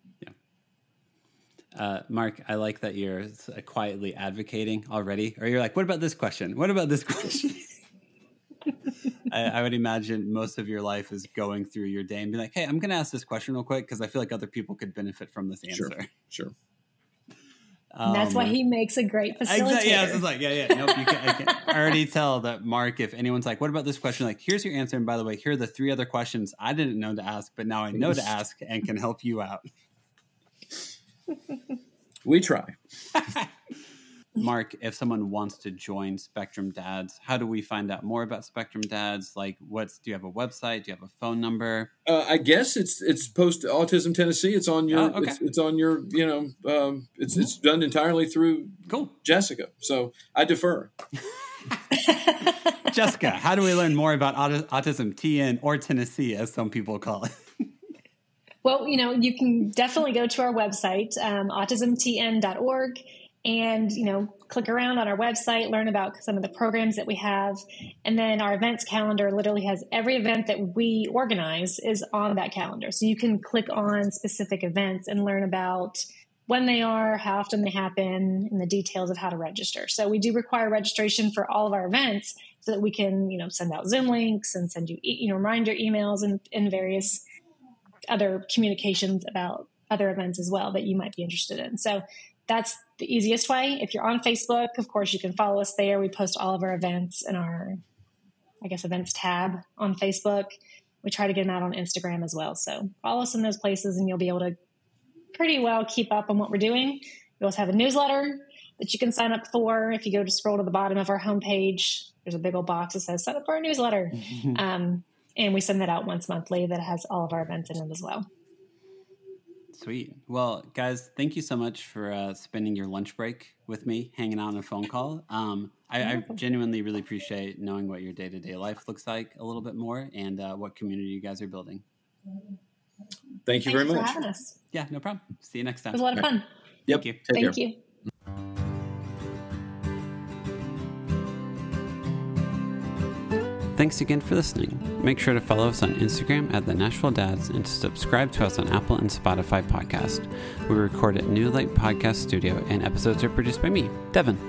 Speaker 1: Uh, Mark, I like that you're quietly advocating already. Or you're like, what about this question? What about this question? I, I would imagine most of your life is going through your day and be like, hey, I'm going to ask this question real quick because I feel like other people could benefit from this answer.
Speaker 3: Sure, sure.
Speaker 2: Um, That's why he makes a great facilitator.
Speaker 1: Exactly, yeah, I was like, yeah, yeah. Nope, you can, I can already tell that Mark, if anyone's like, what about this question? Like, here's your answer. And by the way, here are the three other questions I didn't know to ask, but now I know to ask and can help you out.
Speaker 3: We try.
Speaker 1: Mark, if someone wants to join Spectrum Dads, how do we find out more about Spectrum Dads? Like, what's, do you have a website? Do you have a phone number?
Speaker 3: Uh, I guess it's it's post Autism Tennessee. It's on your, oh, okay. it's, it's on your, you know, um, it's it's done entirely through
Speaker 1: cool.
Speaker 3: Jessica. So I defer.
Speaker 1: Jessica, how do we learn more about auto- Autism T N, or Tennessee, as some people call it?
Speaker 2: Well, you know, you can definitely go to our website, um, autism t n dot org, and, you know, click around on our website, learn about some of the programs that we have. And then our events calendar literally has every event that we organize is on that calendar. So you can click on specific events and learn about when they are, how often they happen, and the details of how to register. So we do require registration for all of our events so that we can, you know, send out Zoom links and send you, you know, reminder emails and, and various other communications about other events as well that you might be interested in. So that's the easiest way. If you're on Facebook, of course, you can follow us there. We post all of our events in our, I guess, events tab on Facebook. We try to get them out on Instagram as well. So follow us in those places and you'll be able to pretty well keep up on what we're doing. We also have a newsletter that you can sign up for. If you go to scroll to the bottom of our homepage, there's a big old box that says sign up for our newsletter. um, And we send that out once monthly that has all of our events in it as well.
Speaker 1: Sweet. Well, guys, thank you so much for uh, spending your lunch break with me, hanging out on a phone call. Um, I, I genuinely really appreciate knowing what your day-to-day life looks like a little bit more, and uh, what community you guys are building.
Speaker 3: Thank you
Speaker 2: Thanks
Speaker 3: very much.
Speaker 2: for having us.
Speaker 1: Yeah, no problem. See you next time.
Speaker 2: It was a lot of fun.
Speaker 3: Yep.
Speaker 1: Thank you.
Speaker 3: Take
Speaker 2: Thank
Speaker 3: care.
Speaker 2: you.
Speaker 1: Thanks again for listening. Make sure to follow us on Instagram at The Nashville Dads and to subscribe to us on Apple and Spotify podcast. We record at New Light Podcast Studio, and episodes are produced by me, Devin.